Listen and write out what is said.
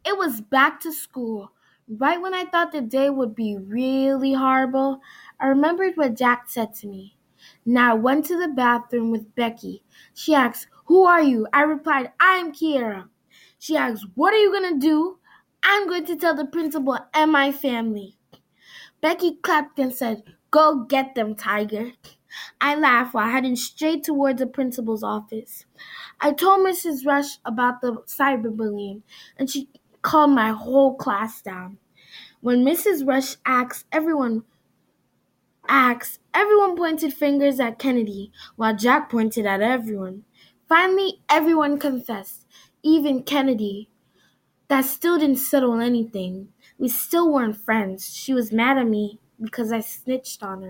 It was back to school. Right when I thought the day would be really horrible, I remembered what Jack said to me. Now I went to the bathroom with Becky. She asked, "Who are you?" I replied, "I'm Kiera." She asked, "What are you going to do?" "I'm going to tell the principal and my family." Becky clapped and said, "Go get them, Tiger." I laughed while heading straight towards the principal's office. I told Mrs. Rush about the cyberbullying, and she calmed my whole class down. When Mrs. Rush everyone pointed fingers at Kennedy, while Jack pointed at everyone. Finally, everyone confessed, even Kennedy. That still didn't settle anything. We still weren't friends. She was mad at me because I snitched on her.